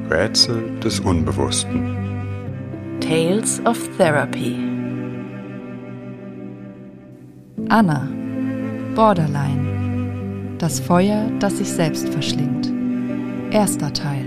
Rätsel des Unbewussten. Tales of Therapy. Anna, Borderline. Das Feuer, das sich selbst verschlingt. Erster Teil.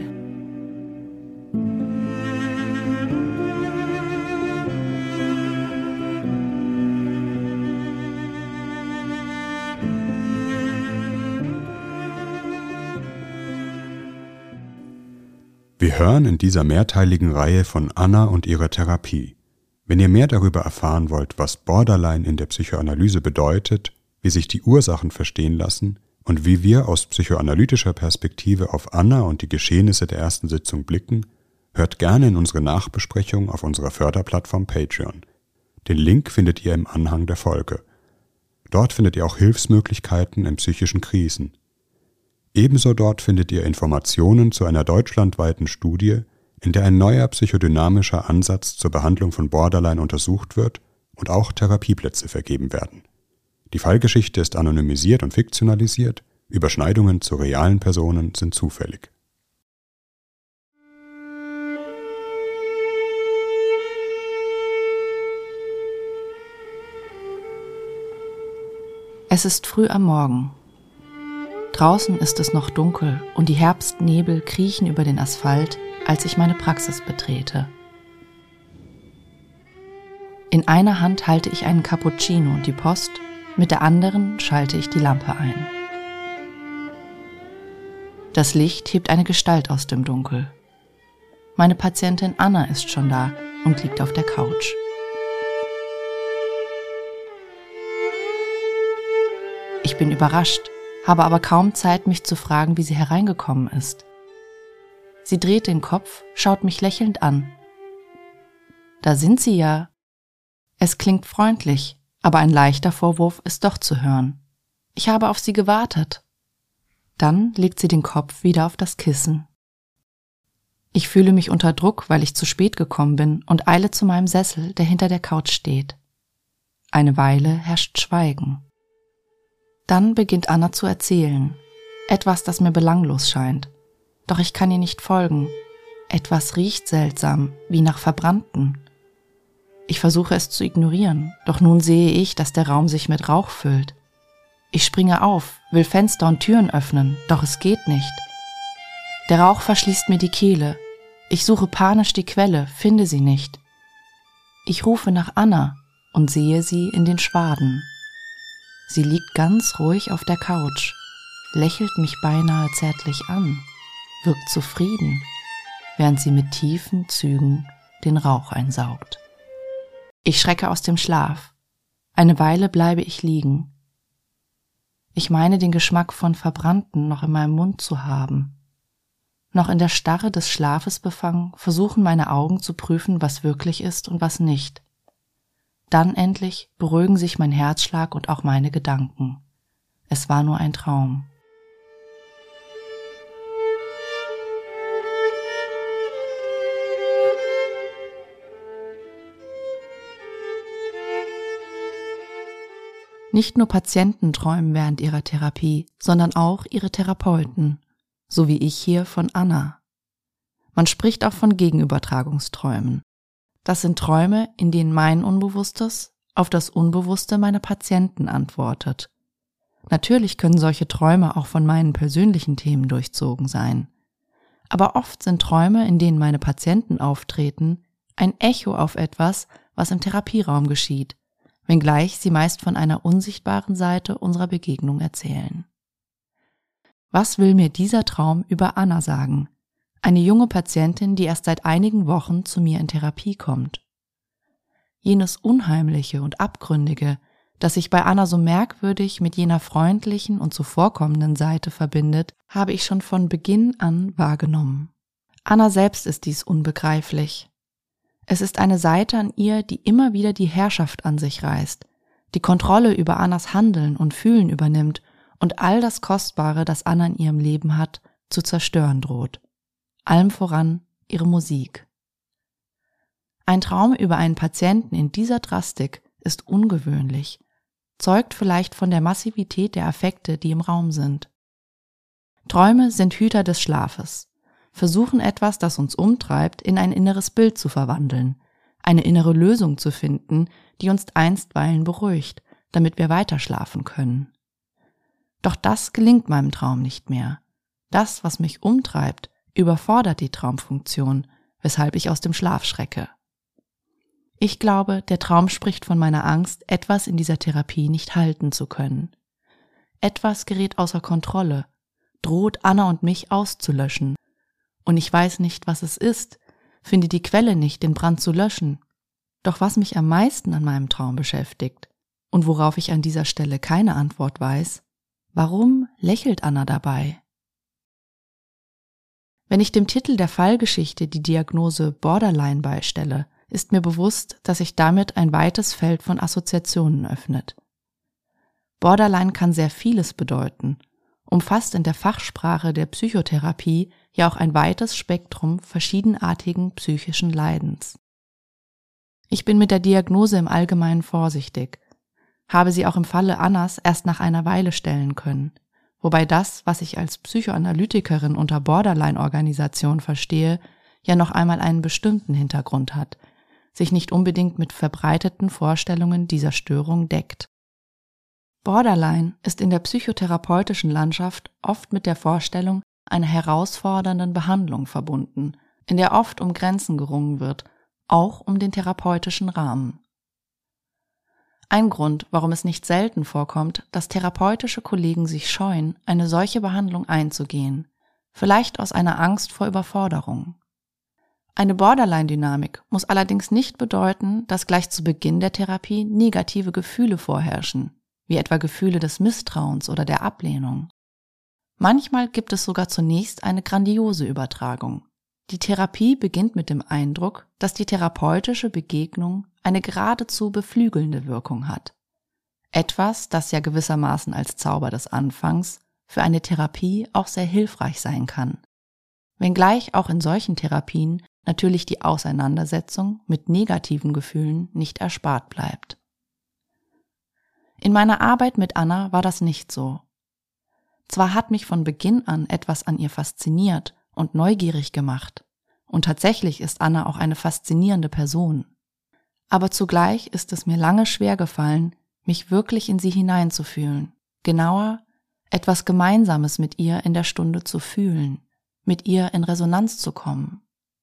Wir hören in dieser mehrteiligen Reihe von Anna und ihrer Therapie. Wenn ihr mehr darüber erfahren wollt, was Borderline in der Psychoanalyse bedeutet, wie sich die Ursachen verstehen lassen und wie wir aus psychoanalytischer Perspektive auf Anna und die Geschehnisse der ersten Sitzung blicken, hört gerne in unsere Nachbesprechung auf unserer Förderplattform Patreon. Den Link findet ihr im Anhang der Folge. Dort findet ihr auch Hilfsmöglichkeiten in psychischen Krisen. Ebenso dort findet ihr Informationen zu einer deutschlandweiten Studie, in der ein neuer psychodynamischer Ansatz zur Behandlung von Borderline untersucht wird und auch Therapieplätze vergeben werden. Die Fallgeschichte ist anonymisiert und fiktionalisiert, Überschneidungen zu realen Personen sind zufällig. Es ist früh am Morgen. Draußen ist es noch dunkel und die Herbstnebel kriechen über den Asphalt, als ich meine Praxis betrete. In einer Hand halte ich einen Cappuccino und die Post, mit der anderen schalte ich die Lampe ein. Das Licht hebt eine Gestalt aus dem Dunkel. Meine Patientin Anna ist schon da und liegt auf der Couch. Ich bin überrascht, habe aber kaum Zeit, mich zu fragen, wie sie hereingekommen ist. Sie dreht den Kopf, schaut mich lächelnd an. Da sind Sie ja. Es klingt freundlich, aber ein leichter Vorwurf ist doch zu hören. Ich habe auf Sie gewartet. Dann legt sie den Kopf wieder auf das Kissen. Ich fühle mich unter Druck, weil ich zu spät gekommen bin und eile zu meinem Sessel, der hinter der Couch steht. Eine Weile herrscht Schweigen. Dann beginnt Anna zu erzählen. Etwas, das mir belanglos scheint. Doch ich kann ihr nicht folgen. Etwas riecht seltsam, wie nach Verbrannten. Ich versuche es zu ignorieren, doch nun sehe ich, dass der Raum sich mit Rauch füllt. Ich springe auf, will Fenster und Türen öffnen, doch es geht nicht. Der Rauch verschließt mir die Kehle. Ich suche panisch die Quelle, finde sie nicht. Ich rufe nach Anna und sehe sie in den Schwaden. Sie liegt ganz ruhig auf der Couch, lächelt mich beinahe zärtlich an, wirkt zufrieden, während sie mit tiefen Zügen den Rauch einsaugt. Ich schrecke aus dem Schlaf. Eine Weile bleibe ich liegen. Ich meine, den Geschmack von Verbrannten noch in meinem Mund zu haben. Noch in der Starre des Schlafes befangen, versuchen meine Augen zu prüfen, was wirklich ist und was nicht. Dann endlich beruhigen sich mein Herzschlag und auch meine Gedanken. Es war nur ein Traum. Nicht nur Patienten träumen während ihrer Therapie, sondern auch ihre Therapeuten, so wie ich hier von Anna. Man spricht auch von Gegenübertragungsträumen. Das sind Träume, in denen mein Unbewusstes auf das Unbewusste meiner Patienten antwortet. Natürlich können solche Träume auch von meinen persönlichen Themen durchzogen sein. Aber oft sind Träume, in denen meine Patienten auftreten, ein Echo auf etwas, was im Therapieraum geschieht, wenngleich sie meist von einer unsichtbaren Seite unserer Begegnung erzählen. Was will mir dieser Traum über Anna sagen? Eine junge Patientin, die erst seit einigen Wochen zu mir in Therapie kommt. Jenes Unheimliche und Abgründige, das sich bei Anna so merkwürdig mit jener freundlichen und zuvorkommenden Seite verbindet, habe ich schon von Beginn an wahrgenommen. Anna selbst ist dies unbegreiflich. Es ist eine Seite an ihr, die immer wieder die Herrschaft an sich reißt, die Kontrolle über Annas Handeln und Fühlen übernimmt und all das Kostbare, das Anna in ihrem Leben hat, zu zerstören droht. Allem voran ihre Musik. Ein Traum über einen Patienten in dieser Drastik ist ungewöhnlich, zeugt vielleicht von der Massivität der Affekte, die im Raum sind. Träume sind Hüter des Schlafes. versuchen etwas, das uns umtreibt, in ein inneres Bild zu verwandeln, eine innere Lösung zu finden, die uns einstweilen beruhigt, damit wir weiter schlafen können. Doch das gelingt meinem Traum nicht mehr. Das, was mich umtreibt, überfordert die Traumfunktion, weshalb ich aus dem Schlaf schrecke. Ich glaube, der Traum spricht von meiner Angst, etwas in dieser Therapie nicht halten zu können. Etwas gerät außer Kontrolle, droht Anna und mich auszulöschen. Und ich weiß nicht, was es ist, finde die Quelle nicht, den Brand zu löschen. Doch was mich am meisten an meinem Traum beschäftigt und worauf ich an dieser Stelle keine Antwort weiß, warum lächelt Anna dabei? Wenn ich dem Titel der Fallgeschichte die Diagnose Borderline beistelle, ist mir bewusst, dass sich damit ein weites Feld von Assoziationen öffnet. Borderline kann sehr vieles bedeuten, umfasst in der Fachsprache der Psychotherapie ja auch ein weites Spektrum verschiedenartigen psychischen Leidens. Ich bin mit der Diagnose im Allgemeinen vorsichtig, habe sie auch im Falle Annas erst nach einer Weile stellen können, wobei das, was ich als Psychoanalytikerin unter Borderline-Organisation verstehe, ja noch einmal einen bestimmten Hintergrund hat, sich nicht unbedingt mit verbreiteten Vorstellungen dieser Störung deckt. Borderline ist in der psychotherapeutischen Landschaft oft mit der Vorstellung einer herausfordernden Behandlung verbunden, in der oft um Grenzen gerungen wird, auch um den therapeutischen Rahmen. Ein Grund, warum es nicht selten vorkommt, dass therapeutische Kollegen sich scheuen, eine solche Behandlung einzugehen, vielleicht aus einer Angst vor Überforderung. Eine Borderline-Dynamik muss allerdings nicht bedeuten, dass gleich zu Beginn der Therapie negative Gefühle vorherrschen, wie etwa Gefühle des Misstrauens oder der Ablehnung. Manchmal gibt es sogar zunächst eine grandiose Übertragung. Die Therapie beginnt mit dem Eindruck, dass die therapeutische Begegnung eine geradezu beflügelnde Wirkung hat. Etwas, das ja gewissermaßen als Zauber des Anfangs für eine Therapie auch sehr hilfreich sein kann. Wenngleich auch in solchen Therapien natürlich die Auseinandersetzung mit negativen Gefühlen nicht erspart bleibt. In meiner Arbeit mit Anna war das nicht so. Zwar hat mich von Beginn an etwas an ihr fasziniert und neugierig gemacht, und tatsächlich ist Anna auch eine faszinierende Person. Aber zugleich ist es mir lange schwer gefallen, mich wirklich in sie hineinzufühlen, genauer, etwas Gemeinsames mit ihr in der Stunde zu fühlen, mit ihr in Resonanz zu kommen.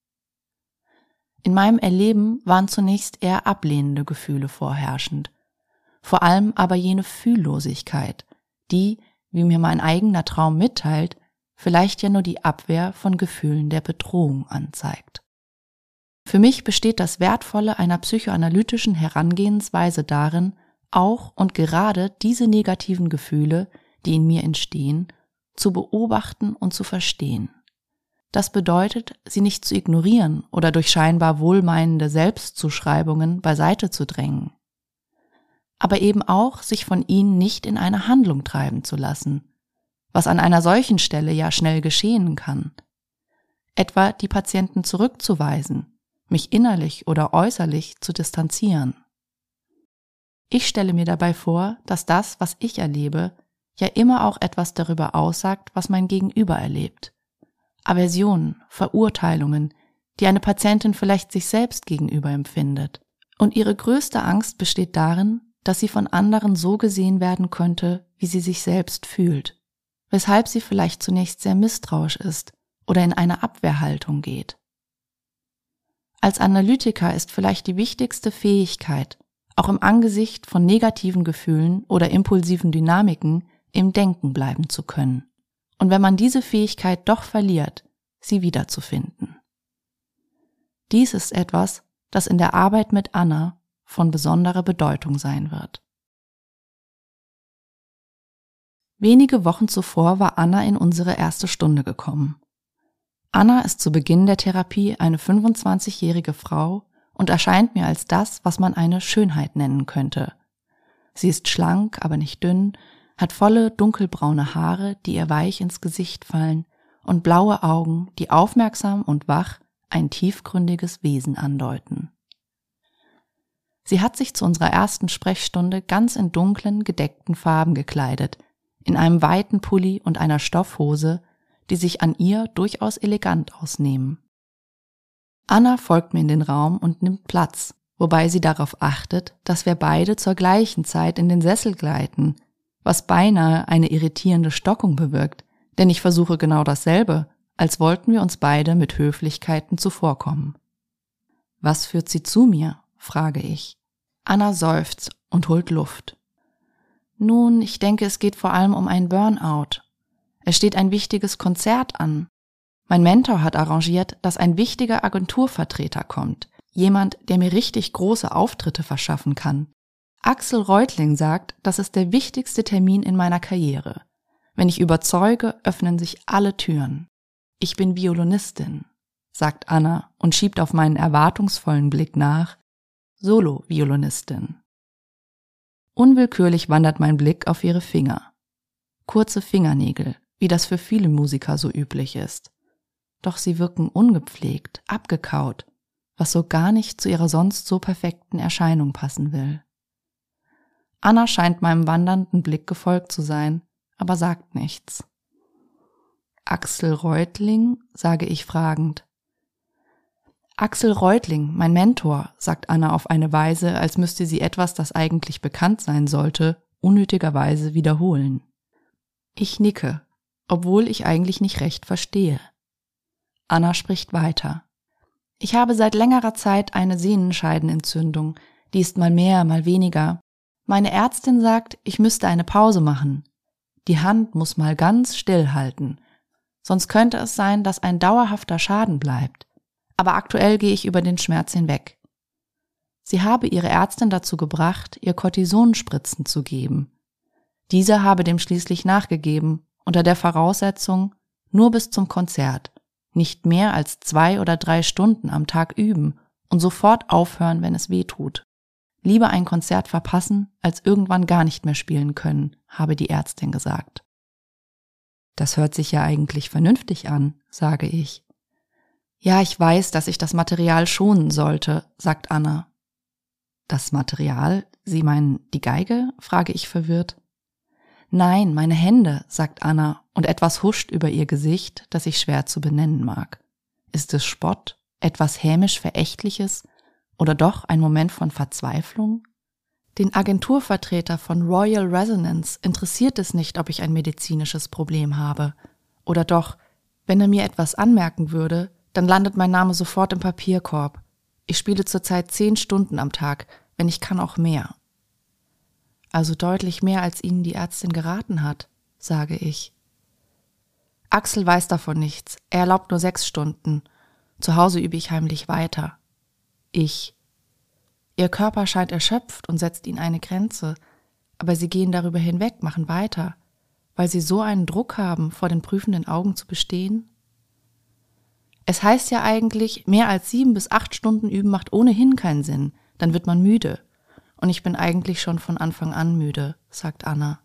In meinem Erleben waren zunächst eher ablehnende Gefühle vorherrschend, vor allem aber jene Fühllosigkeit, die, wie mir mein eigener Traum mitteilt, vielleicht ja nur die Abwehr von Gefühlen der Bedrohung anzeigt. Für mich besteht das Wertvolle einer psychoanalytischen Herangehensweise darin, auch und gerade diese negativen Gefühle, die in mir entstehen, zu beobachten und zu verstehen. Das bedeutet, sie nicht zu ignorieren oder durch scheinbar wohlmeinende Selbstzuschreibungen beiseite zu drängen, aber eben auch, sich von ihnen nicht in eine Handlung treiben zu lassen, was an einer solchen Stelle ja schnell geschehen kann. Etwa die Patienten zurückzuweisen, mich innerlich oder äußerlich zu distanzieren. Ich stelle mir dabei vor, dass das, was ich erlebe, ja immer auch etwas darüber aussagt, was mein Gegenüber erlebt. Aversionen, Verurteilungen, die eine Patientin vielleicht sich selbst gegenüber empfindet. Und ihre größte Angst besteht darin, dass sie von anderen so gesehen werden könnte, wie sie sich selbst fühlt, weshalb sie vielleicht zunächst sehr misstrauisch ist oder in eine Abwehrhaltung geht. Als Analytiker ist vielleicht die wichtigste Fähigkeit, auch im Angesicht von negativen Gefühlen oder impulsiven Dynamiken im Denken bleiben zu können. Und wenn man diese Fähigkeit doch verliert, sie wiederzufinden. Dies ist etwas, das in der Arbeit mit Anna von besonderer Bedeutung sein wird. Wenige Wochen zuvor war Anna in unsere erste Stunde gekommen. Anna ist zu Beginn der Therapie eine 25-jährige Frau und erscheint mir als das, was man eine Schönheit nennen könnte. Sie ist schlank, aber nicht dünn, hat volle, dunkelbraune Haare, die ihr weich ins Gesicht fallen, und blaue Augen, die aufmerksam und wach ein tiefgründiges Wesen andeuten. Sie hat sich zu unserer ersten Sprechstunde ganz in dunklen, gedeckten Farben gekleidet, in einem weiten Pulli und einer Stoffhose, die sich an ihr durchaus elegant ausnehmen. Anna folgt mir in den Raum und nimmt Platz, wobei sie darauf achtet, dass wir beide zur gleichen Zeit in den Sessel gleiten, was beinahe eine irritierende Stockung bewirkt, denn ich versuche genau dasselbe, als wollten wir uns beide mit Höflichkeiten zuvorkommen. »Was führt Sie zu mir?« frage ich. Anna seufzt und holt Luft. »Nun, ich denke, es geht vor allem um ein Burnout. Es steht ein wichtiges Konzert an. Mein Mentor hat arrangiert, dass ein wichtiger Agenturvertreter kommt, jemand, der mir richtig große Auftritte verschaffen kann. Axel Reutling sagt, das ist der wichtigste Termin in meiner Karriere. Wenn ich überzeuge, öffnen sich alle Türen. Ich bin Violinistin«, sagt Anna und schiebt auf meinen erwartungsvollen Blick nach, Solo-Violinistin. Unwillkürlich wandert mein Blick auf ihre Finger. Kurze Fingernägel, wie das für viele Musiker so üblich ist. Doch sie wirken ungepflegt, abgekaut, was so gar nicht zu ihrer sonst so perfekten Erscheinung passen will. Anna scheint meinem wandernden Blick gefolgt zu sein, aber sagt nichts. »Axel Reutling?«, sage ich fragend. »Axel Reutling, mein Mentor«, sagt Anna auf eine Weise, als müsste sie etwas, das eigentlich bekannt sein sollte, unnötigerweise wiederholen. Ich nicke, obwohl ich eigentlich nicht recht verstehe. Anna spricht weiter. »Ich habe seit längerer Zeit eine Sehnenscheidenentzündung, die ist mal mehr, mal weniger. Meine Ärztin sagt, ich müsste eine Pause machen. Die Hand muss mal ganz still halten. Sonst könnte es sein, dass ein dauerhafter Schaden bleibt. Aber aktuell gehe ich über den Schmerz hinweg. Sie habe ihre Ärztin dazu gebracht, ihr Cortisonspritzen zu geben. Diese habe dem schließlich nachgegeben, unter der Voraussetzung, nur bis zum Konzert, nicht mehr als 2 oder 3 Stunden am Tag üben und sofort aufhören, wenn es weh tut. Lieber ein Konzert verpassen, als irgendwann gar nicht mehr spielen können, habe die Ärztin gesagt. Das hört sich ja eigentlich vernünftig an, sage ich. Ja, ich weiß, dass ich das Material schonen sollte, sagt Anna. Das Material? Sie meinen die Geige? Frage ich verwirrt. Nein, meine Hände, sagt Anna und etwas huscht über ihr Gesicht, das ich schwer zu benennen mag. Ist es Spott, etwas hämisch Verächtliches oder doch ein Moment von Verzweiflung? Den Agenturvertreter von Royal Resonance interessiert es nicht, ob ich ein medizinisches Problem habe. Oder doch, wenn er mir etwas anmerken würde, dann landet mein Name sofort im Papierkorb. Ich spiele zurzeit 10 Stunden am Tag, wenn ich kann auch mehr. Also deutlich mehr, als Ihnen die Ärztin geraten hat, sage ich. Axel weiß davon nichts, er erlaubt nur 6 Stunden. Zu Hause übe ich heimlich weiter. Ihr Körper scheint erschöpft und setzt Ihnen eine Grenze, aber Sie gehen darüber hinweg, machen weiter, weil Sie so einen Druck haben, vor den prüfenden Augen zu bestehen? Es heißt ja eigentlich, mehr als 7 bis 8 Stunden üben macht ohnehin keinen Sinn, dann wird man müde. Und ich bin eigentlich schon von Anfang an müde, sagt Anna.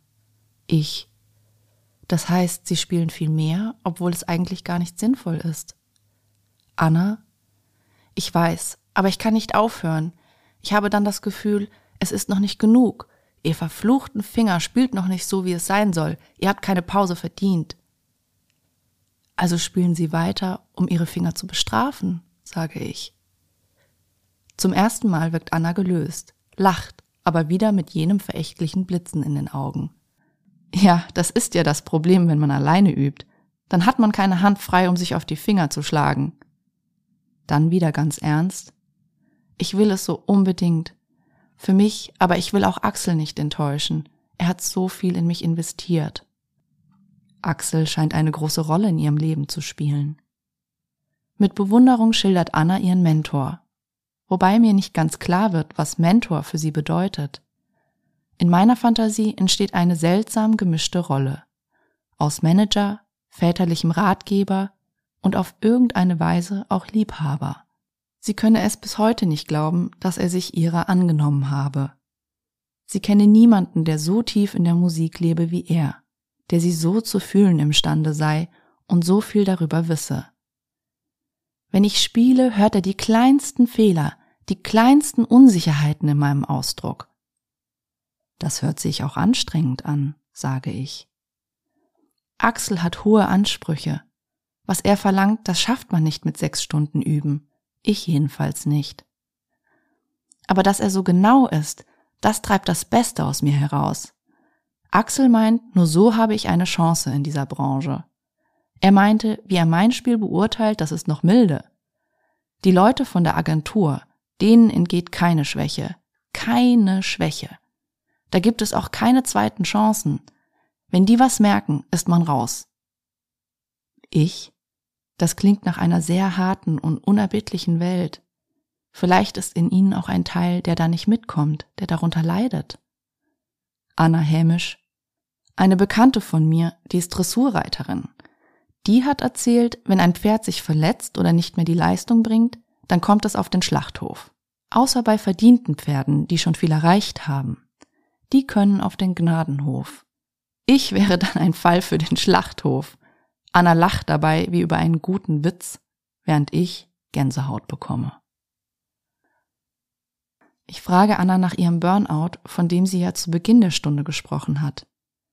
Das heißt, Sie spielen viel mehr, obwohl es eigentlich gar nicht sinnvoll ist. Anna? Ich weiß, aber ich kann nicht aufhören. Ich habe dann das Gefühl, es ist noch nicht genug. Ihr verfluchten Finger spielt noch nicht so, wie es sein soll. Ihr habt keine Pause verdient. Also spielen Sie weiter, um Ihre Finger zu bestrafen, sage ich. Zum ersten Mal wirkt Anna gelöst, lacht, aber wieder mit jenem verächtlichen Blitzen in den Augen. Ja, das ist ja das Problem, wenn man alleine übt. Dann hat man keine Hand frei, um sich auf die Finger zu schlagen. Dann wieder ganz ernst. Ich will es so unbedingt. Für mich, aber ich will auch Axel nicht enttäuschen. Er hat so viel in mich investiert. Axel scheint eine große Rolle in ihrem Leben zu spielen. Mit Bewunderung schildert Anna ihren Mentor, wobei mir nicht ganz klar wird, was Mentor für sie bedeutet. In meiner Fantasie entsteht eine seltsam gemischte Rolle, aus Manager, väterlichem Ratgeber und auf irgendeine Weise auch Liebhaber. Sie könne es bis heute nicht glauben, dass er sich ihrer angenommen habe. Sie kenne niemanden, der so tief in der Musik lebe wie er, der sie so zu fühlen imstande sei und so viel darüber wisse. Wenn ich spiele, hört er die kleinsten Fehler, die kleinsten Unsicherheiten in meinem Ausdruck. Das hört sich auch anstrengend an, sage ich. Axel hat hohe Ansprüche, Was er verlangt, das schafft man nicht mit 6 Stunden üben. Ich jedenfalls nicht. Aber dass er so genau ist, das treibt das Beste aus mir heraus. Axel meint, nur so habe ich eine Chance in dieser Branche. Er meinte, wie er mein Spiel beurteilt, das ist noch milde. Die Leute von der Agentur, denen entgeht keine Schwäche. Keine Schwäche. Da gibt es auch keine zweiten Chancen. Wenn die was merken, ist man raus. Das klingt nach einer sehr harten und unerbittlichen Welt. Vielleicht ist in ihnen auch ein Teil, der da nicht mitkommt, der darunter leidet. Anna hämisch. Eine Bekannte von mir, die ist Dressurreiterin. Die hat erzählt, wenn ein Pferd sich verletzt oder nicht mehr die Leistung bringt, dann kommt es auf den Schlachthof. Außer bei verdienten Pferden, die schon viel erreicht haben. Die können auf den Gnadenhof. Ich wäre dann ein Fall für den Schlachthof. Anna lacht dabei wie über einen guten Witz, während ich Gänsehaut bekomme. Ich frage Anna nach ihrem Burnout, von dem sie ja zu Beginn der Stunde gesprochen hat.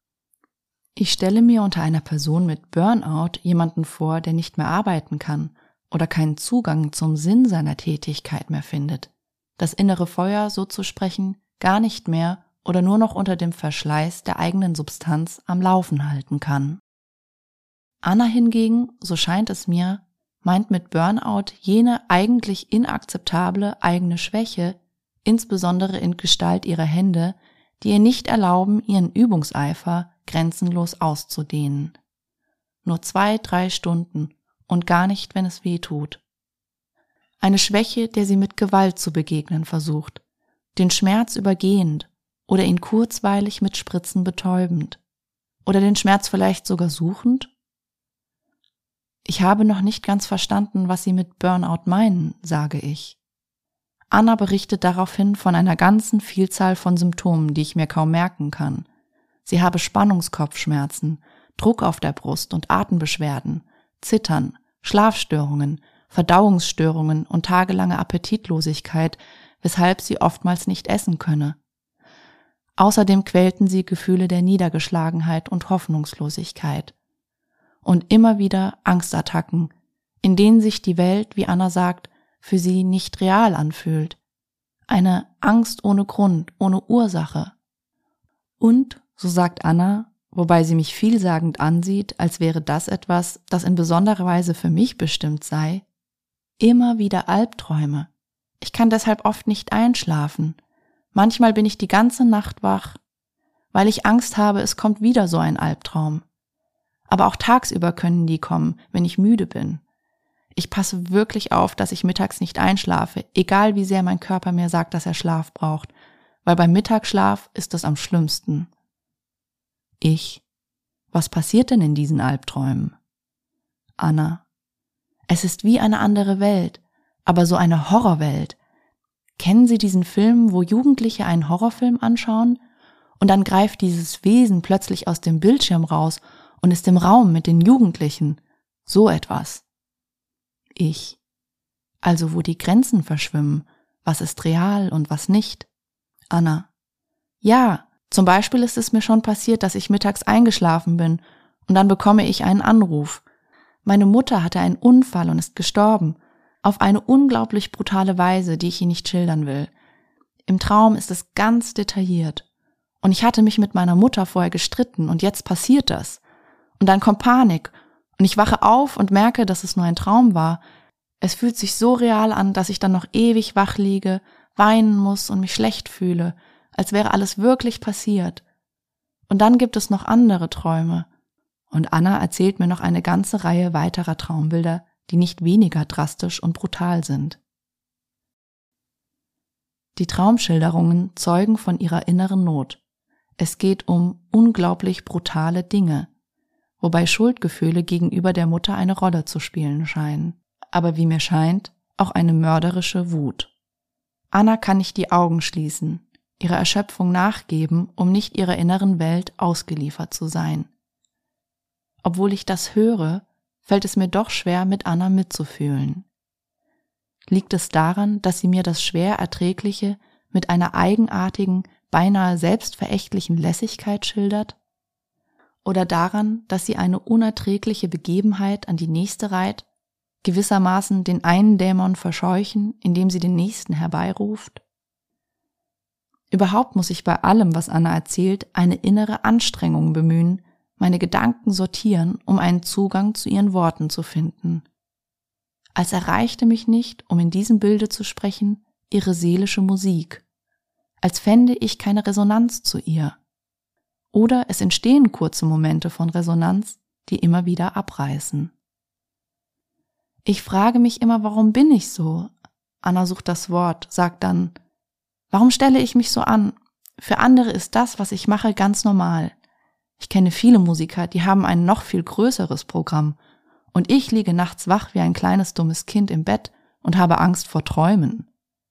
Ich stelle mir unter einer Person mit Burnout jemanden vor, der nicht mehr arbeiten kann oder keinen Zugang zum Sinn seiner Tätigkeit mehr findet, das innere Feuer, so zu sprechen, gar nicht mehr oder nur noch unter dem Verschleiß der eigenen Substanz am Laufen halten kann. Anna hingegen, so scheint es mir, meint mit Burnout jene eigentlich inakzeptable eigene Schwäche, insbesondere in Gestalt ihrer Hände, die ihr nicht erlauben, ihren Übungseifer grenzenlos auszudehnen. Nur 2-3 Stunden und gar nicht, wenn es weh tut. Eine Schwäche, der sie mit Gewalt zu begegnen versucht, den Schmerz übergehend oder ihn kurzweilig mit Spritzen betäubend. Oder den Schmerz vielleicht sogar suchend? Ich habe noch nicht ganz verstanden, was Sie mit Burnout meinen, sage ich. Anna berichtet daraufhin von einer ganzen Vielzahl von Symptomen, die ich mir kaum merken kann. Sie habe Spannungskopfschmerzen, Druck auf der Brust und Atembeschwerden, Zittern, Schlafstörungen, Verdauungsstörungen und tagelange Appetitlosigkeit, weshalb sie oftmals nicht essen könne. Außerdem quälten sie Gefühle der Niedergeschlagenheit und Hoffnungslosigkeit. Und immer wieder Angstattacken, in denen sich die Welt, wie Anna sagt, für sie nicht real anfühlt. Eine Angst ohne Grund, ohne Ursache. Und, so sagt Anna, wobei sie mich vielsagend ansieht, als wäre das etwas, das in besonderer Weise für mich bestimmt sei, immer wieder Albträume. Ich kann deshalb oft nicht einschlafen. Manchmal bin ich die ganze Nacht wach, weil ich Angst habe, es kommt wieder so ein Albtraum. Aber auch tagsüber können die kommen, wenn ich müde bin. Ich passe wirklich auf, dass ich mittags nicht einschlafe, egal wie sehr mein Körper mir sagt, dass er Schlaf braucht, weil beim Mittagsschlaf ist es am schlimmsten. Was passiert denn in diesen Albträumen? Anna: Es ist wie eine andere Welt, aber so eine Horrorwelt. Kennen Sie diesen Film, wo Jugendliche einen Horrorfilm anschauen und dann greift dieses Wesen plötzlich aus dem Bildschirm raus und ist im Raum mit den Jugendlichen? So etwas. Also wo die Grenzen verschwimmen, was ist real und was nicht? Anna: Ja, zum Beispiel ist es mir schon passiert, dass ich mittags eingeschlafen bin und dann bekomme ich einen Anruf. Meine Mutter hatte einen Unfall und ist gestorben, auf eine unglaublich brutale Weise, die ich Ihnen nicht schildern will. Im Traum ist es ganz detailliert. Und ich hatte mich mit meiner Mutter vorher gestritten und jetzt passiert das. Und dann kommt Panik und ich wache auf und merke, dass es nur ein Traum war. Es fühlt sich so real an, dass ich dann noch ewig wach liege, weinen muss und mich schlecht fühle, als wäre alles wirklich passiert. Und dann gibt es noch andere Träume. Und Anna erzählt mir noch eine ganze Reihe weiterer Traumbilder, die nicht weniger drastisch und brutal sind. Die Traumschilderungen zeugen von ihrer inneren Not. Es geht um unglaublich brutale Dinge, wobei Schuldgefühle gegenüber der Mutter eine Rolle zu spielen scheinen, aber wie mir scheint, auch eine mörderische Wut. Anna kann nicht die Augen schließen, ihrer Erschöpfung nachgeben, um nicht ihrer inneren Welt ausgeliefert zu sein. Obwohl ich das höre, fällt es mir doch schwer, mit Anna mitzufühlen. Liegt es daran, dass sie mir das schwer Erträgliche mit einer eigenartigen, beinahe selbstverächtlichen Lässigkeit schildert? oder daran, dass sie eine unerträgliche Begebenheit an die nächste reiht, gewissermaßen den einen Dämon verscheuchen, indem sie den nächsten herbeiruft? Überhaupt muss ich bei allem, was Anna erzählt, eine innere Anstrengung bemühen, meine Gedanken sortieren, um einen Zugang zu ihren Worten zu finden. Als erreichte mich nicht, um in diesem Bilde zu sprechen, ihre seelische Musik, als fände ich keine Resonanz zu ihr. Oder es entstehen kurze Momente von Resonanz, die immer wieder abreißen. Ich frage mich immer, warum bin ich so? Anna sucht das Wort, sagt dann, warum stelle ich mich so an? Für andere ist das, was ich mache, ganz normal. Ich kenne viele Musiker, die haben ein noch viel größeres Programm. Und ich liege nachts wach wie ein kleines dummes Kind im Bett und habe Angst vor Träumen.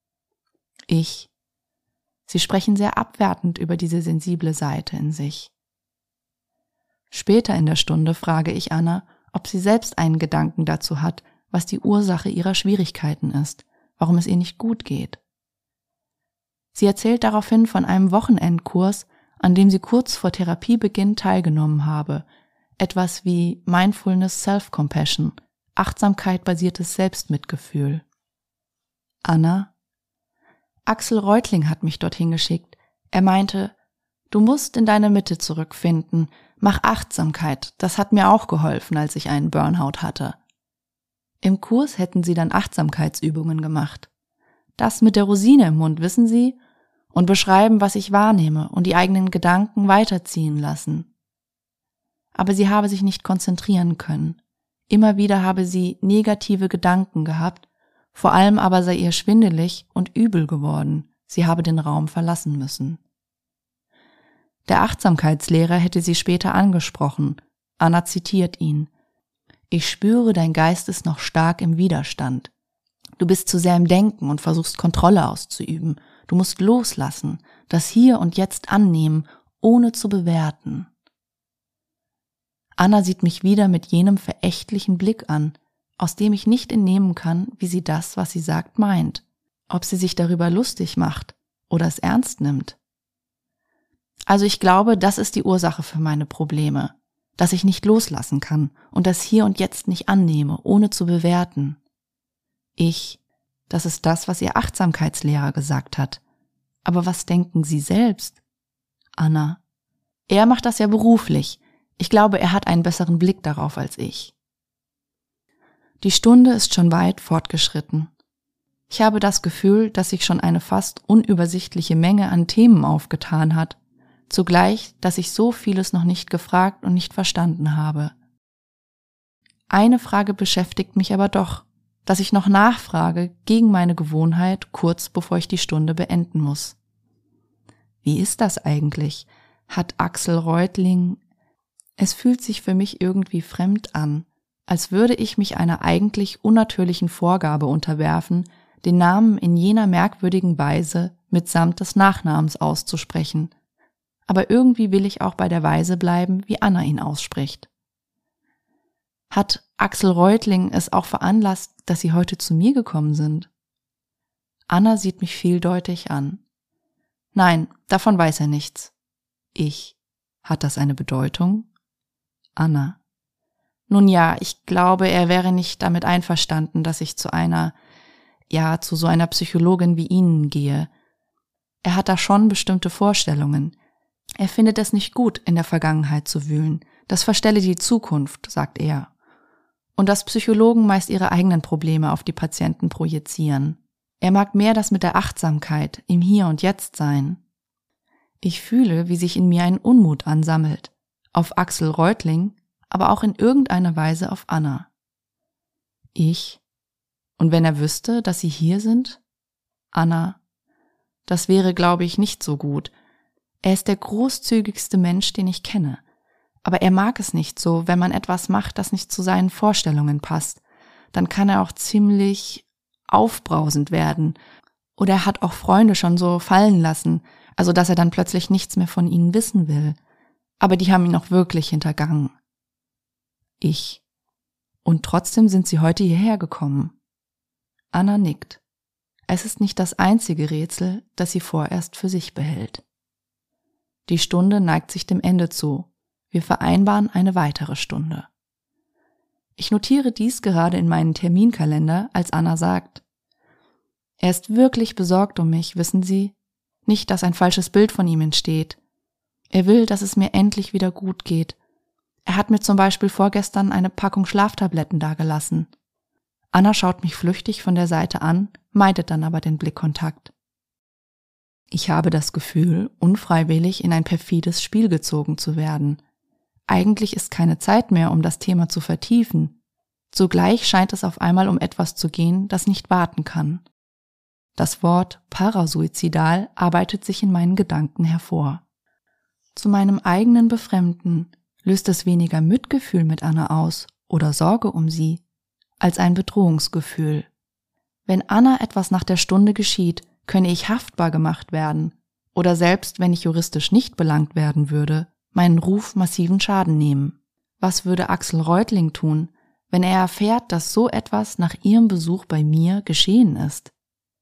Sie sprechen sehr abwertend über diese sensible Seite in sich. Später in der Stunde frage ich Anna, ob sie selbst einen Gedanken dazu hat, was die Ursache ihrer Schwierigkeiten ist, warum es ihr nicht gut geht. Sie erzählt daraufhin von einem Wochenendkurs, an dem sie kurz vor Therapiebeginn teilgenommen habe, etwas wie Mindfulness Self-Compassion, achtsamkeitbasiertes Selbstmitgefühl. Anna: Axel Reutling hat mich dorthin geschickt. Er meinte, du musst in deine Mitte zurückfinden, mach Achtsamkeit, das hat mir auch geholfen, als ich einen Burnout hatte. Im Kurs hätten sie dann Achtsamkeitsübungen gemacht. Das mit der Rosine im Mund, wissen Sie? Und beschreiben, was ich wahrnehme und die eigenen Gedanken weiterziehen lassen. Aber sie habe sich nicht konzentrieren können. Immer wieder habe sie negative Gedanken gehabt, vor allem aber sei ihr schwindelig und übel geworden. Sie habe den Raum verlassen müssen. Der Achtsamkeitslehrer hätte sie später angesprochen. Anna zitiert ihn. Ich spüre, dein Geist ist noch stark im Widerstand. Du bist zu sehr im Denken und versuchst Kontrolle auszuüben. Du musst loslassen, das Hier und Jetzt annehmen, ohne zu bewerten. Anna sieht mich wieder mit jenem verächtlichen Blick an, aus dem ich nicht entnehmen kann, wie sie das, was sie sagt, meint, ob sie sich darüber lustig macht oder es ernst nimmt. Also ich glaube, das ist die Ursache für meine Probleme, dass ich nicht loslassen kann und das Hier und Jetzt nicht annehme, ohne zu bewerten. Das ist das, was ihr Achtsamkeitslehrer gesagt hat. Aber was denken Sie selbst? Anna: Er macht das ja beruflich. Ich glaube, er hat einen besseren Blick darauf als ich. Die Stunde ist schon weit fortgeschritten. Ich habe das Gefühl, dass sich schon eine fast unübersichtliche Menge an Themen aufgetan hat, zugleich, dass ich so vieles noch nicht gefragt und nicht verstanden habe. Eine Frage beschäftigt mich aber doch, dass ich noch nachfrage gegen meine Gewohnheit, kurz bevor ich die Stunde beenden muss. Wie ist das eigentlich? Hat Axel Reutling... Es fühlt sich für mich irgendwie fremd an, als würde ich mich einer eigentlich unnatürlichen Vorgabe unterwerfen, den Namen in jener merkwürdigen Weise mitsamt des Nachnamens auszusprechen. Aber irgendwie will ich auch bei der Weise bleiben, wie Anna ihn ausspricht. Hat Axel Reutling es auch veranlasst, dass Sie heute zu mir gekommen sind? Anna sieht mich vieldeutig an. Nein, davon weiß er nichts. Hat das eine Bedeutung? Anna: Nun ja, ich glaube, er wäre nicht damit einverstanden, dass ich zu so einer Psychologin wie Ihnen gehe. Er hat da schon bestimmte Vorstellungen. Er findet es nicht gut, in der Vergangenheit zu wühlen. Das verstelle die Zukunft, sagt er. Und dass Psychologen meist ihre eigenen Probleme auf die Patienten projizieren. Er mag mehr das mit der Achtsamkeit, im Hier und Jetzt sein. Ich fühle, wie sich in mir ein Unmut ansammelt. Auf Axel Reutling, aber auch in irgendeiner Weise auf Anna. Und wenn er wüsste, dass Sie hier sind? Anna: Das wäre, glaube ich, nicht so gut. Er ist der großzügigste Mensch, den ich kenne. Aber er mag es nicht so, wenn man etwas macht, das nicht zu seinen Vorstellungen passt. Dann kann er auch ziemlich aufbrausend werden. Oder er hat auch Freunde schon so fallen lassen, also dass er dann plötzlich nichts mehr von ihnen wissen will. Aber die haben ihn auch wirklich hintergangen. Und trotzdem sind Sie heute hierher gekommen. Anna nickt. Es ist nicht das einzige Rätsel, das sie vorerst für sich behält. Die Stunde neigt sich dem Ende zu. Wir vereinbaren eine weitere Stunde. Ich notiere dies gerade in meinen Terminkalender, als Anna sagt: Er ist wirklich besorgt um mich, wissen Sie? Nicht, dass ein falsches Bild von ihm entsteht. Er will, dass es mir endlich wieder gut geht. Er hat mir zum Beispiel vorgestern eine Packung Schlaftabletten dagelassen. Anna schaut mich flüchtig von der Seite an, meidet dann aber den Blickkontakt. Ich habe das Gefühl, unfreiwillig in ein perfides Spiel gezogen zu werden. Eigentlich ist keine Zeit mehr, um das Thema zu vertiefen. Zugleich scheint es auf einmal um etwas zu gehen, das nicht warten kann. Das Wort parasuizidal arbeitet sich in meinen Gedanken hervor. Zu meinem eigenen Befremden löst es weniger Mitgefühl mit Anna aus oder Sorge um sie, als ein Bedrohungsgefühl. Wenn Anna etwas nach der Stunde geschieht, könne ich haftbar gemacht werden oder selbst wenn ich juristisch nicht belangt werden würde, meinen Ruf massiven Schaden nehmen. Was würde Axel Reutling tun, wenn er erfährt, dass so etwas nach ihrem Besuch bei mir geschehen ist?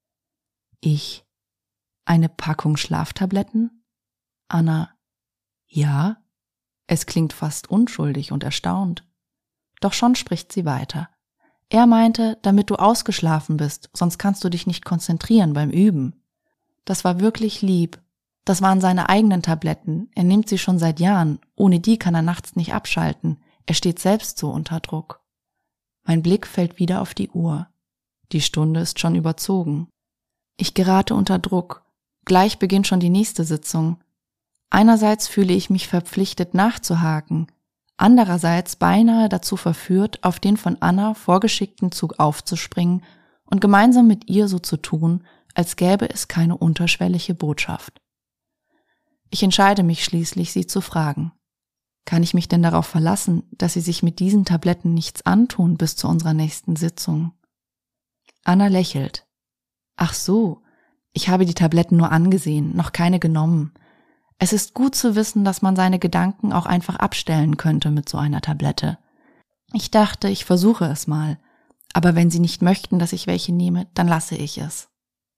Ich: Eine Packung Schlaftabletten? Anna: Ja? Es klingt fast unschuldig und erstaunt. Doch schon spricht sie weiter. Er meinte, damit du ausgeschlafen bist, sonst kannst du dich nicht konzentrieren beim Üben. Das war wirklich lieb. Das waren seine eigenen Tabletten. Er nimmt sie schon seit Jahren. Ohne die kann er nachts nicht abschalten. Er steht selbst so unter Druck. Mein Blick fällt wieder auf die Uhr. Die Stunde ist schon überzogen. Ich gerate unter Druck. Gleich beginnt schon die nächste Sitzung. Einerseits fühle ich mich verpflichtet nachzuhaken, andererseits beinahe dazu verführt, auf den von Anna vorgeschickten Zug aufzuspringen und gemeinsam mit ihr so zu tun, als gäbe es keine unterschwellige Botschaft. Ich entscheide mich schließlich, sie zu fragen: Kann ich mich denn darauf verlassen, dass Sie sich mit diesen Tabletten nichts antun bis zu unserer nächsten Sitzung? Anna lächelt. Ach so, ich habe die Tabletten nur angesehen, noch keine genommen. Es ist gut zu wissen, dass man seine Gedanken auch einfach abstellen könnte mit so einer Tablette. Ich dachte, ich versuche es mal, aber wenn Sie nicht möchten, dass ich welche nehme, dann lasse ich es.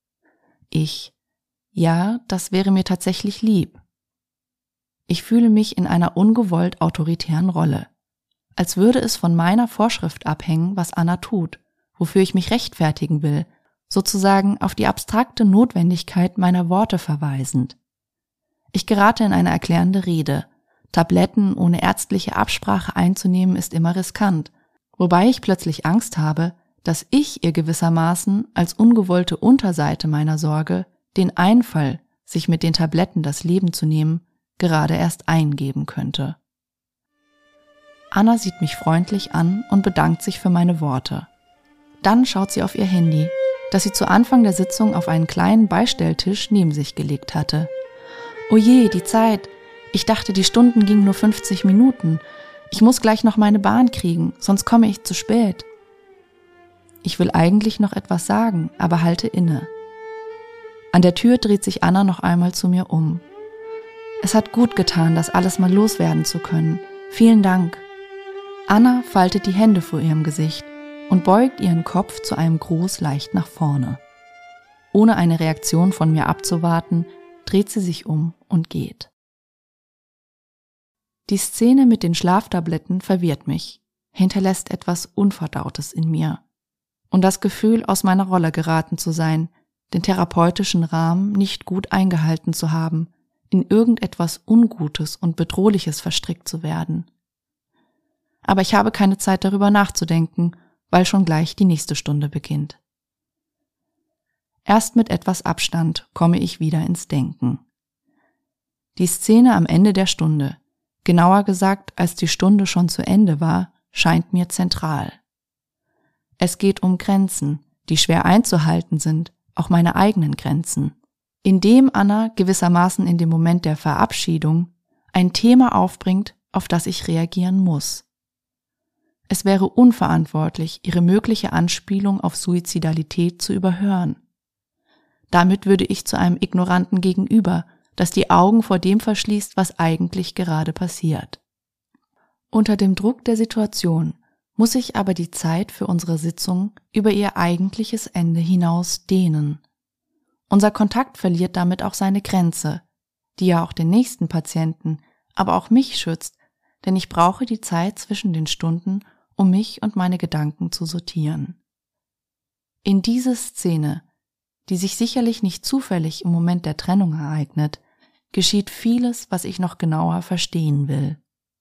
Ja, das wäre mir tatsächlich lieb. Ich fühle mich in einer ungewollt autoritären Rolle, als würde es von meiner Vorschrift abhängen, was Anna tut, wofür ich mich rechtfertigen will, sozusagen auf die abstrakte Notwendigkeit meiner Worte verweisend. Ich gerate in eine erklärende Rede. Tabletten ohne ärztliche Absprache einzunehmen ist immer riskant, wobei ich plötzlich Angst habe, dass ich ihr gewissermaßen als ungewollte Unterseite meiner Sorge den Einfall, sich mit den Tabletten das Leben zu nehmen, gerade erst eingeben könnte. Anna sieht mich freundlich an und bedankt sich für meine Worte. Dann schaut sie auf ihr Handy, das sie zu Anfang der Sitzung auf einen kleinen Beistelltisch neben sich gelegt hatte. Oje, die Zeit. Ich dachte, die Stunden gingen nur 50 Minuten. Ich muss gleich noch meine Bahn kriegen, sonst komme ich zu spät. Ich will eigentlich noch etwas sagen, aber halte inne. An der Tür dreht sich Anna noch einmal zu mir um. Es hat gut getan, das alles mal loswerden zu können. Vielen Dank. Anna faltet die Hände vor ihrem Gesicht und beugt ihren Kopf zu einem Gruß leicht nach vorne. Ohne eine Reaktion von mir abzuwarten, dreht sie sich um und geht. Die Szene mit den Schlaftabletten verwirrt mich, hinterlässt etwas Unverdautes in mir. Und das Gefühl, aus meiner Rolle geraten zu sein, den therapeutischen Rahmen nicht gut eingehalten zu haben, in irgendetwas Ungutes und Bedrohliches verstrickt zu werden. Aber ich habe keine Zeit darüber nachzudenken, weil schon gleich die nächste Stunde beginnt. Erst mit etwas Abstand komme ich wieder ins Denken. Die Szene am Ende der Stunde, genauer gesagt, als die Stunde schon zu Ende war, scheint mir zentral. Es geht um Grenzen, die schwer einzuhalten sind, auch meine eigenen Grenzen. Indem Anna gewissermaßen in dem Moment der Verabschiedung ein Thema aufbringt, auf das ich reagieren muss. Es wäre unverantwortlich, ihre mögliche Anspielung auf Suizidalität zu überhören. Damit würde ich zu einem ignoranten Gegenüber, das die Augen vor dem verschließt, was eigentlich gerade passiert. Unter dem Druck der Situation muss ich aber die Zeit für unsere Sitzung über ihr eigentliches Ende hinaus dehnen. Unser Kontakt verliert damit auch seine Grenze, die ja auch den nächsten Patienten, aber auch mich schützt, denn ich brauche die Zeit zwischen den Stunden, um mich und meine Gedanken zu sortieren. In diese Szene, die sich sicherlich nicht zufällig im Moment der Trennung ereignet, geschieht vieles, was ich noch genauer verstehen will.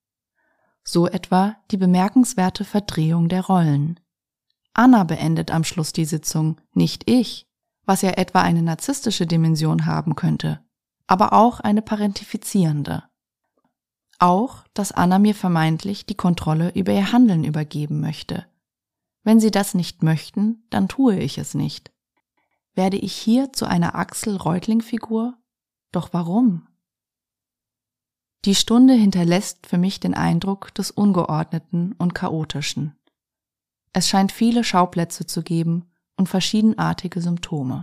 So etwa die bemerkenswerte Verdrehung der Rollen. Anna beendet am Schluss die Sitzung, nicht ich, was ja etwa eine narzisstische Dimension haben könnte, aber auch eine parentifizierende. Auch, dass Anna mir vermeintlich die Kontrolle über ihr Handeln übergeben möchte. Wenn sie das nicht möchten, dann tue ich es nicht. Werde ich hier zu einer Axel-Reutling-Figur? Doch warum? Die Stunde hinterlässt für mich den Eindruck des Ungeordneten und Chaotischen. Es scheint viele Schauplätze zu geben und verschiedenartige Symptome.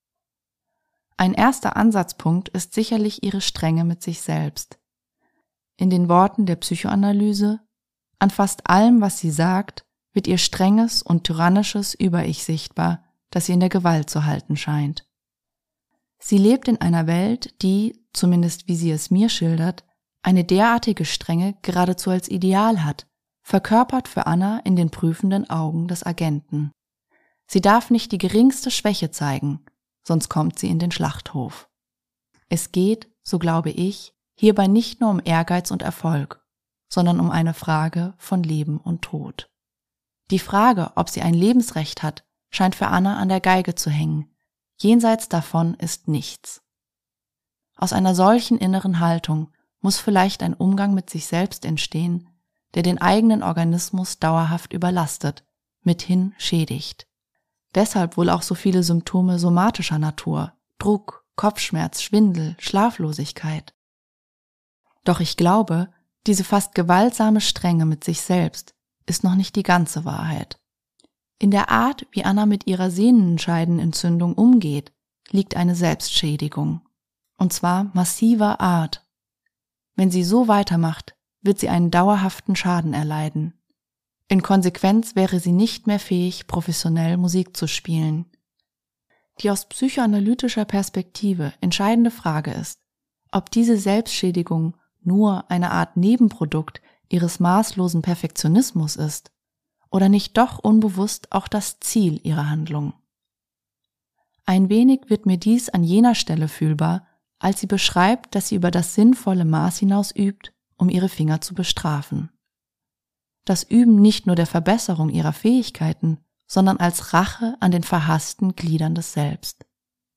Ein erster Ansatzpunkt ist sicherlich ihre Strenge mit sich selbst. In den Worten der Psychoanalyse, an fast allem, was sie sagt, wird ihr strenges und tyrannisches Über-Ich sichtbar, das sie in der Gewalt zu halten scheint. Sie lebt in einer Welt, die, zumindest wie sie es mir schildert, eine derartige Strenge geradezu als Ideal hat, verkörpert für Anna in den prüfenden Augen des Agenten. Sie darf nicht die geringste Schwäche zeigen, sonst kommt sie in den Schlachthof. Es geht, so glaube ich, hierbei nicht nur um Ehrgeiz und Erfolg, sondern um eine Frage von Leben und Tod. Die Frage, ob sie ein Lebensrecht hat, scheint für Anna an der Geige zu hängen. Jenseits davon ist nichts. Aus einer solchen inneren Haltung muss vielleicht ein Umgang mit sich selbst entstehen, der den eigenen Organismus dauerhaft überlastet, mithin schädigt. Deshalb wohl auch so viele Symptome somatischer Natur, Druck, Kopfschmerz, Schwindel, Schlaflosigkeit. Doch ich glaube, diese fast gewaltsame Strenge mit sich selbst ist noch nicht die ganze Wahrheit. In der Art, wie Anna mit ihrer Sehnenscheidenentzündung umgeht, liegt eine Selbstschädigung. Und zwar massiver Art. Wenn sie so weitermacht, wird sie einen dauerhaften Schaden erleiden. In Konsequenz wäre sie nicht mehr fähig, professionell Musik zu spielen. Die aus psychoanalytischer Perspektive entscheidende Frage ist, ob diese Selbstschädigung nur eine Art Nebenprodukt ihres maßlosen Perfektionismus ist oder nicht doch unbewusst auch das Ziel ihrer Handlung. Ein wenig wird mir dies an jener Stelle fühlbar, als sie beschreibt, dass sie über das sinnvolle Maß hinaus übt, um ihre Finger zu bestrafen. Das Üben nicht nur der Verbesserung ihrer Fähigkeiten, sondern als Rache an den verhassten Gliedern des Selbst.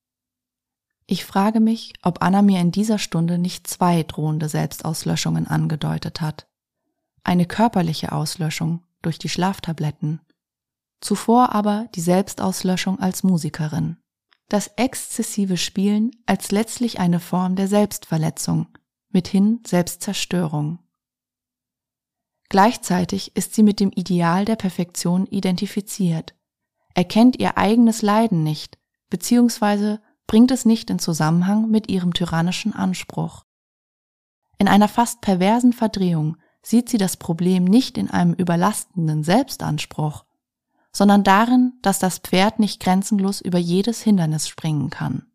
Ich frage mich, ob Anna mir in dieser Stunde nicht 2 drohende Selbstauslöschungen angedeutet hat. Eine körperliche Auslöschung durch die Schlaftabletten, zuvor aber die Selbstauslöschung als Musikerin. Das exzessive Spielen als letztlich eine Form der Selbstverletzung, mithin Selbstzerstörung. Gleichzeitig ist sie mit dem Ideal der Perfektion identifiziert, erkennt ihr eigenes Leiden nicht, beziehungsweise bringt es nicht in Zusammenhang mit ihrem tyrannischen Anspruch. In einer fast perversen Verdrehung sieht sie das Problem nicht in einem überlastenden Selbstanspruch, sondern darin, dass das Pferd nicht grenzenlos über jedes Hindernis springen kann.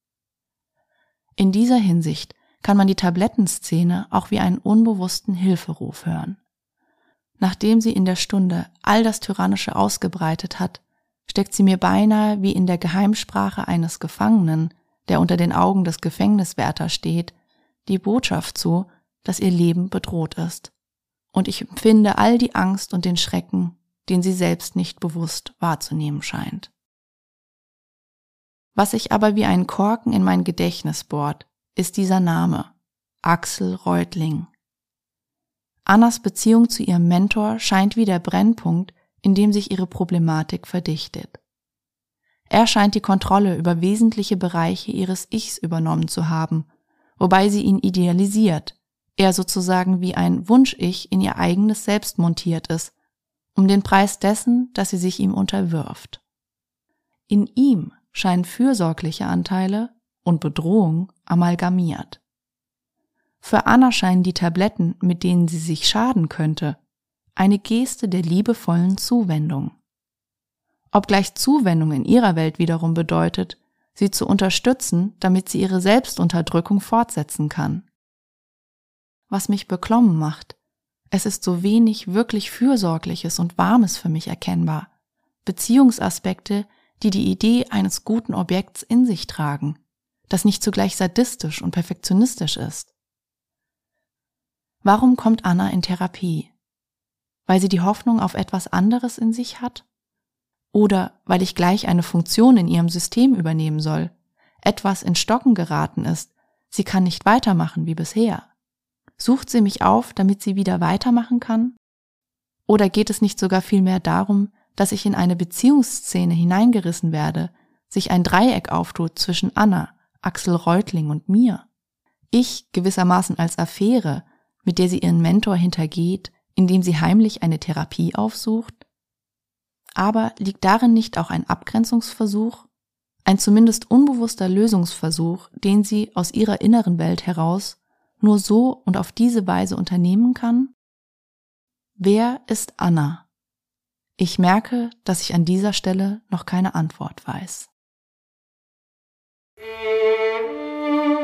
In dieser Hinsicht kann man die Tablettenszene auch wie einen unbewussten Hilferuf hören. Nachdem sie in der Stunde all das Tyrannische ausgebreitet hat, steckt sie mir beinahe wie in der Geheimsprache eines Gefangenen, der unter den Augen des Gefängniswärters steht, die Botschaft zu, dass ihr Leben bedroht ist. Und ich empfinde all die Angst und den Schrecken, den sie selbst nicht bewusst wahrzunehmen scheint. Was sich aber wie ein Korken in mein Gedächtnis bohrt, ist dieser Name, Axel Reutling. Annas Beziehung zu ihrem Mentor scheint wie der Brennpunkt, in dem sich ihre Problematik verdichtet. Er scheint die Kontrolle über wesentliche Bereiche ihres Ichs übernommen zu haben, wobei sie ihn idealisiert, er sozusagen wie ein Wunsch-Ich in ihr eigenes Selbst montiert ist, um den Preis dessen, dass sie sich ihm unterwirft. In ihm scheinen fürsorgliche Anteile und Bedrohung amalgamiert. Für Anna scheinen die Tabletten, mit denen sie sich schaden könnte, eine Geste der liebevollen Zuwendung. Obgleich Zuwendung in ihrer Welt wiederum bedeutet, sie zu unterstützen, damit sie ihre Selbstunterdrückung fortsetzen kann. Was mich beklommen macht, Es ist so wenig wirklich Fürsorgliches und Warmes für mich erkennbar. Beziehungsaspekte, die die Idee eines guten Objekts in sich tragen, das nicht zugleich sadistisch und perfektionistisch ist. Warum kommt Anna in Therapie? Weil sie die Hoffnung auf etwas anderes in sich hat? Oder weil ich gleich eine Funktion in ihrem System übernehmen soll, etwas in Stocken geraten ist, sie kann nicht weitermachen wie bisher? Sucht sie mich auf, damit sie wieder weitermachen kann? Oder geht es nicht sogar vielmehr darum, dass ich in eine Beziehungsszene hineingerissen werde, sich ein Dreieck auftut zwischen Anna, Axel Reutling und mir? Ich gewissermaßen als Affäre, mit der sie ihren Mentor hintergeht, indem sie heimlich eine Therapie aufsucht? Aber liegt darin nicht auch ein Abgrenzungsversuch, ein zumindest unbewusster Lösungsversuch, den sie aus ihrer inneren Welt heraus nur so und auf diese Weise unternehmen kann? Wer ist Anna? Ich merke, dass ich an dieser Stelle noch keine Antwort weiß.